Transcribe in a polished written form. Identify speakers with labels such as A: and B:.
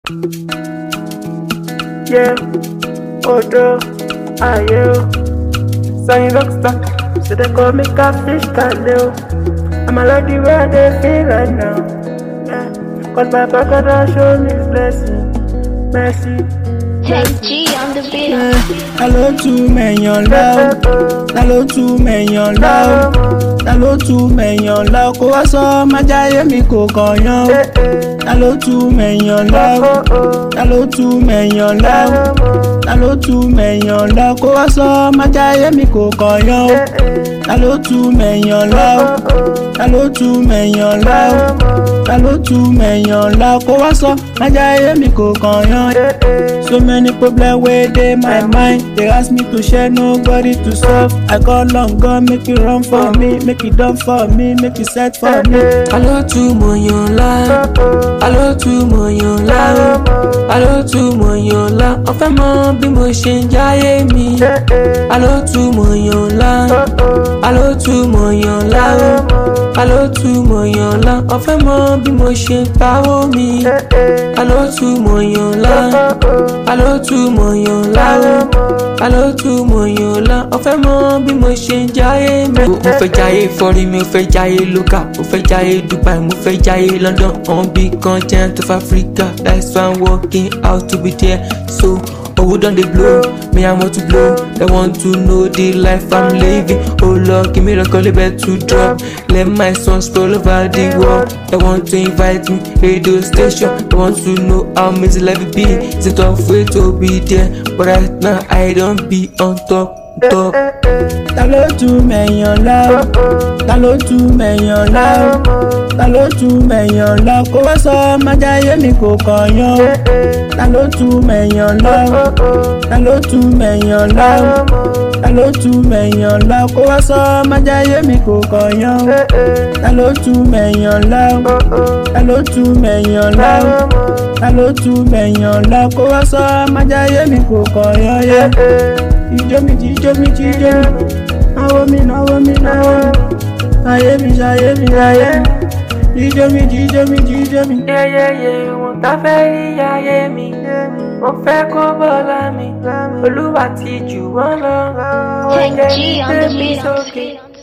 A: Yeah, Odo, Ayo, Sunny Rockstar, so they call me Catfish Kaleo. I'm a lady where they feel right now. Yeah, cause my pocket don't show me blessing, mercy.
B: Tech G on the beat.
C: Hello to Menyon Lao, hello to Menyon Lao, hello to Menyon Lao. Kó wá sọ má jáyé mi kò kàn yán. Hello to Menyon Lao, hello to Menyon Lao, hello to Menyon Lao. Kó wá sọ má jáyé mi kò kàn yán. Hello to Menyon Lao, hello to Menyon Lao, hello to Menyon Lao. Kó wá sọ má jáyé mi kò kàn yán. So many problems where they my mind. They ask me to share, nobody to solve. I call on God, make it run for me, make it done for me, make it set for me.
D: Hello to Menyon Lao, hello to Menyon Lao, hello to Menyon Lao. Ó fẹ́ mọ̀ bí mo ṣe ń jáyé mi. Hello to Menyon Lao, hello to Menyon Lao, hello to Menyon Lao. Ó fẹ́ mọ̀ bí mo ṣe ń pawó mi. Hello to Menyon Lao, hello to Menyon Lao, hello to Menyon Lao. Ó fẹ́ mọ̀ bí mo ṣe ń jáyé mi. Mo fẹ́ jáyé foreign, mo fẹ́ jáyé local, mo fẹ́ jáyé Dubai, mo fẹ́ jáyé London, on big continent of Africa. That's why I'm working out to be there. So who done they blow? Me I want to blow. They want to know the life I'm living. Oh Lord, give me the call back to drop. Let my songs roll over the world. They want to invite me radio station. They want to know how easy life be. It's a tough way to be there, but right now I don't be on top.
C: Hello to Menyon Lao, hello to Menyon Lao, hello to Menyon Lao. Kó wá sọ má jáyé mi kò kàn yán. Hello to Menyon Lao, hello to Menyon Lao, hello to Menyon Lao. Kó wá sọ má jáyé mi kò kàn yán. Hello to Menyon Lao, hello to Menyon Lao, hello to Menyon Lao. Kó wá sọ má jáyé mi kò kàn yán. Ijó mi, ijó mi, ijó mi. Náwó mi, náwó mi, náwó mi. Ayé mi, ayé mi, ayé mi. Ijó mi, ijó mi, ijó mi.
A: Wọ́n tá fẹ́ rí ayé mi. Wọ́n fẹ́ kó bọ́lá mi. Olúwa ti jù wọ́n lọ.
B: Tech G on the beat.